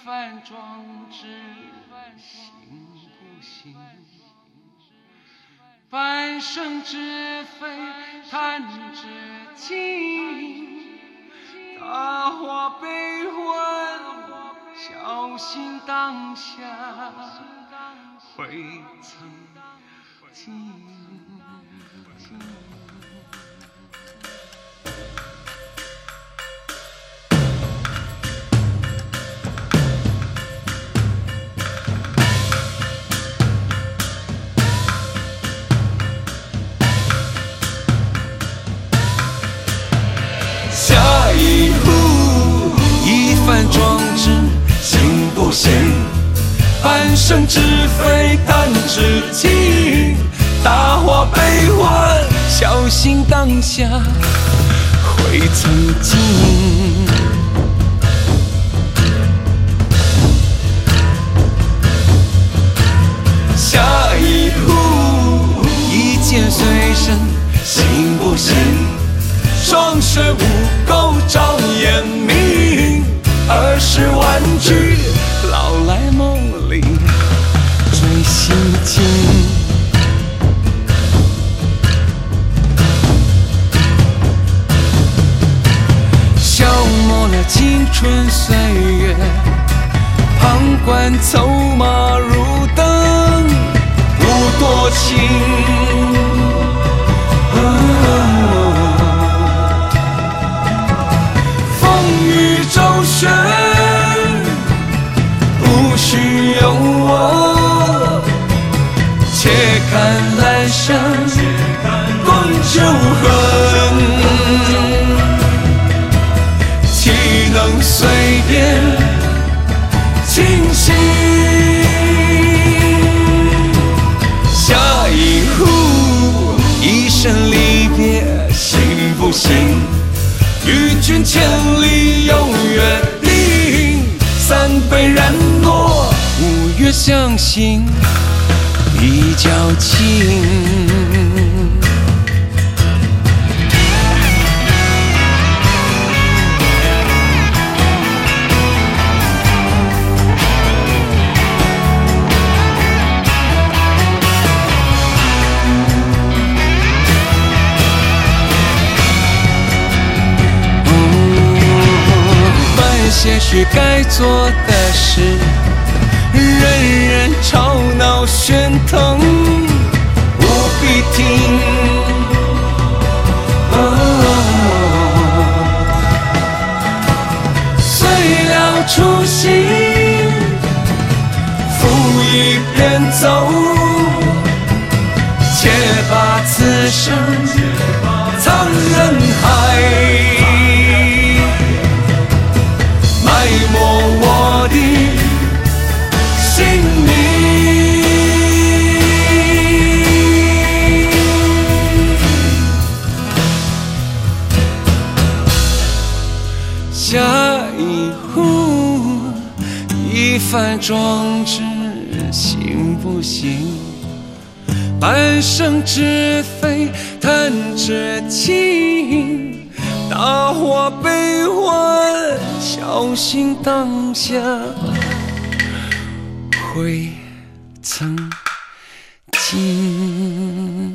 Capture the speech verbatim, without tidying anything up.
番壮志，行不行？半生之非，弹指间。大话悲欢，小心当下，未曾经。下一步，一番壮志，行不行？半生之非，弹指间。大话悲欢，小心当下，会曾经。下一步，一剑随身，行不行？双水无钩照眼明，儿时玩具，老来梦里追心经。消磨了青春岁月，旁观走马如灯，无多情。周旋，不许有我。且看阑珊，共酒恨。岂能随便清醒？下一步，一生离别，行不行？与君千里有约定，三杯染落，五月相信比较轻。些许该做的事，人人吵闹喧腾，不必听。碎了初心，拂一边走，且把此生藏人海。埋没我的姓名。下一步，一番壮志，行不行？半生之非，弹指间。大话悲欢，小心当下，会曾经。